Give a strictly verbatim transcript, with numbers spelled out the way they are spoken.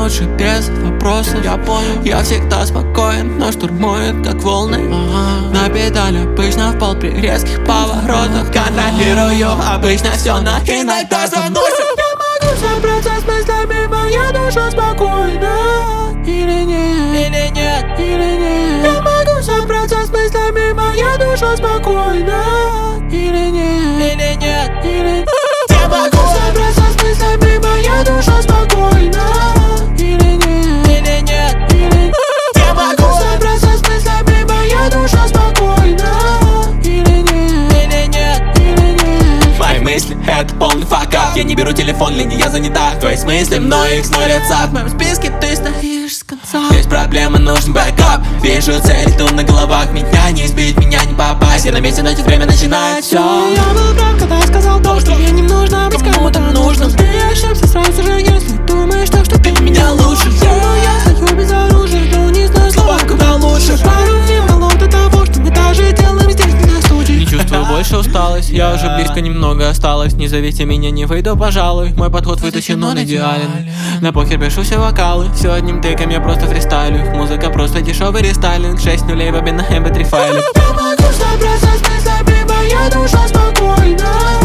лучше без вопросов. Я понял, я всегда спокоен, но штурмует как волны. ага. На педали обычно в пол при резких поворотах. Контролирую обычно все, но иногда заносит. Я могу собраться с мыслями, моя душа спокойна. Или нет, или нет, или нет. Я могу собраться с мыслями, моя душа спокойна. Или нет, или нет, или нет. Я могу собраться с мыслями, моя душа спокойна. Или нет, или нет, или нет. Я могу собраться с мыслями, моя душа спокойна. Или нет, или нет, или нет. Мои мысли — это полный факап. Я не беру телефон, линия занята. Твои смыслы, но их смотрятся. В моем списке ты стоишь с конца. Есть проблемы, нужен бэкап. Вижу цель, тут на головах. Меня не сбить, меня не попасть. Я на месте, найти время начинать все. Я был прав, когда сказал то, что мне не нужно быть кому-то нужным. Ты ошибся сразу же, если думаешь так, что ты меня лучше. Я стою без оружия, но не знаю слова, куда лучше. Пару символов до того, что мы даже делаем здесь не на студии. Не чувствую больше усталость, я уже близко немного осталось. Не зовите меня, не выйду, пожалуй. Мой подход выточен, он идеален. На покер пишу все вокалы, все одним тыком я просто фристайлю. Музыка просто дешевый рестайлинг. Шесть нулей в обмен на эм пэ три файлик. Я могу собраться с мыслями, моя душа спокойна.